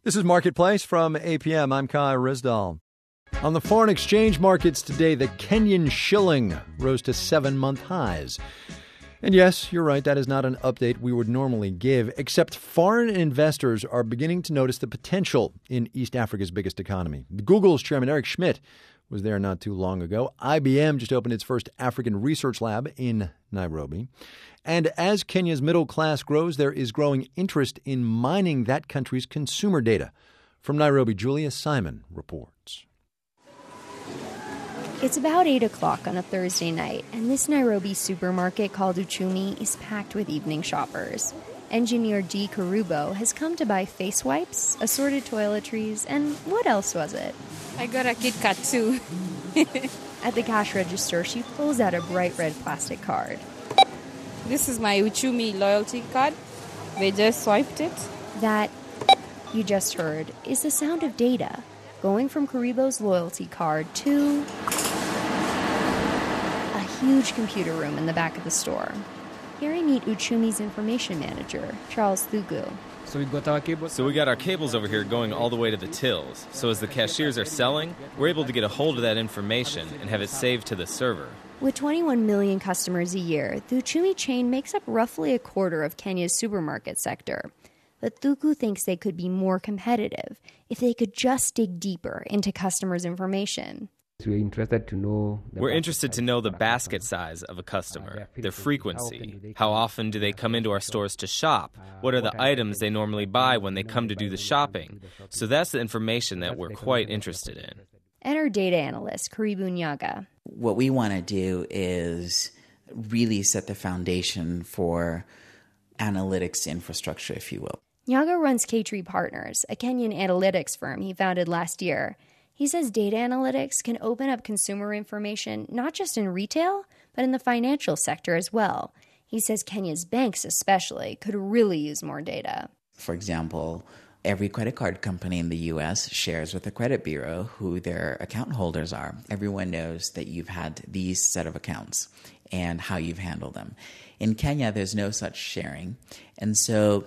This is Marketplace from APM. I'm Kai Rizdal. On the foreign exchange markets today, the Kenyan shilling rose to 7-month highs. And yes, you're right, that is not an update we would normally give, except foreign investors are beginning to notice the potential in East Africa's biggest economy. Google's chairman Eric Schmidt was there not too long ago. IBM just opened its first African research lab in Nairobi. And as Kenya's middle class grows, there is growing interest in mining that country's consumer data. From Nairobi, Julia Simon reports. It's about 8 o'clock on a Thursday night, and this Nairobi supermarket called Uchumi is packed with evening shoppers. Engineer G. Karubo has come to buy face wipes, assorted toiletries, and what else was it? I got a Kit Kat too. At the cash register, she pulls out a bright red plastic card. This is my Uchumi loyalty card. They just swiped it. That you just heard is the sound of data going from Karubo's loyalty card to a huge computer room in the back of the store. Here I meet Uchumi's information manager, Charles Thugu. So we got our cables over here going all the way to the tills. So as the cashiers are selling, we're able to get a hold of that information and have it saved to the server. With 21 million customers a year, the Uchumi chain makes up roughly a quarter of Kenya's supermarket sector. But Thuku thinks they could be more competitive if they could just dig deeper into customers' information. We're interested to know the basket size of a customer, their frequency. How often do they come into our stores to shop? What are the items they normally buy when they come to do the shopping? So that's the information that we're quite interested in. And our data analyst, Karibu Nyaga. What we want to do is really set the foundation for analytics infrastructure, if you will. Nyaga runs K-Tree Partners, a Kenyan analytics firm he founded last year. He says data analytics can open up consumer information not just in retail, but in the financial sector as well. He says Kenya's banks especially could really use more data. For example, every credit card company in the U.S. shares with the credit bureau who their account holders are. Everyone knows that you've had these set of accounts and how you've handled them. In Kenya, there's no such sharing. And so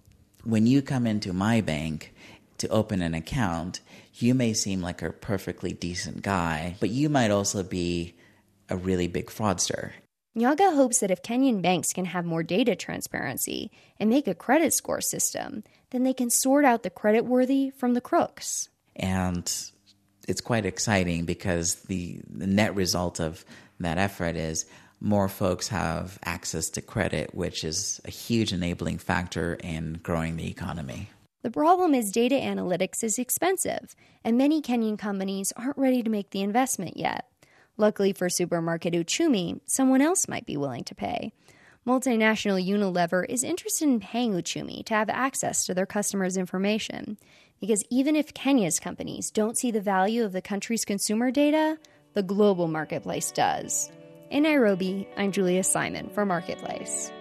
when you come into my bank to open an account, you may seem like a perfectly decent guy, but you might also be a really big fraudster. Nyaga hopes that if Kenyan banks can have more data transparency and make a credit score system, then they can sort out the credit-worthy from the crooks. And it's quite exciting because the net result of that effort is more folks have access to credit, which is a huge enabling factor in growing the economy. The problem is data analytics is expensive, and many Kenyan companies aren't ready to make the investment yet. Luckily for supermarket Uchumi, someone else might be willing to pay. Multinational Unilever is interested in paying Uchumi to have access to their customers' information. Because even if Kenya's companies don't see the value of the country's consumer data, the global marketplace does. In Nairobi, I'm Julia Simon for Marketplace.